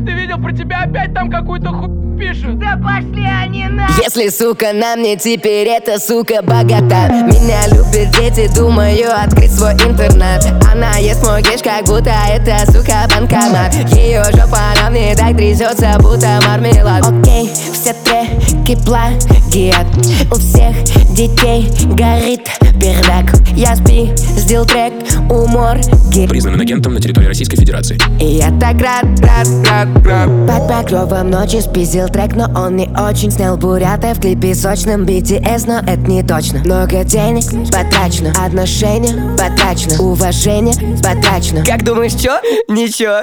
Ты видел, про тебя опять там какую-то хуй пишут. Да пошли они на. Если сука на мне, теперь эта сука богата. Меня любят дети, думаю открыть свой интернат. Она ест мой кеш, как будто это сука банкомат. Ее жопа на мне так трясется, будто мармелад. Окей, все треки плагиат. У всех детей горит пердак. Я спиздил трек у морги. Признан агентом на территории Российской Федерации. И я так рад. Под покровом ночи спиздил трек, но он не очень. Снял бурята в клипе сочном BTS, но это не точно. Много денег потрачено, отношения потрачено, уважение потрачено. Как думаешь, чё? Ничего.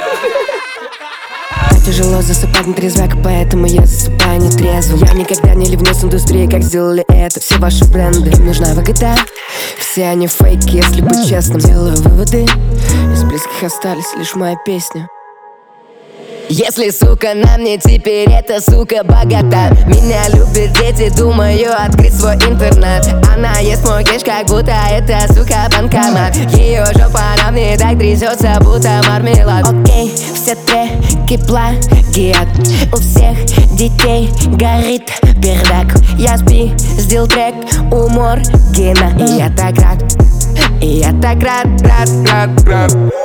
Тяжело засыпать на трезвак, поэтому я засыпаю нетрезвым. Я никогда не ливну с индустрией, как сделали это все ваши бренды. Им нужна выгода, все они фейки, если быть честным. Делаю выводы, из близких остались лишь моя песня. Если сука на мне, теперь эта сука богата. Меня любят дети, думаю открыть свой интернат. Она ест мой кеш, как будто это сука банкомат. Ее жопа на мне так трясется, будто мармелад. Окей, все треки плагиат. У всех детей горит пердак. Я спиздил трек у Моргина. И я так рад.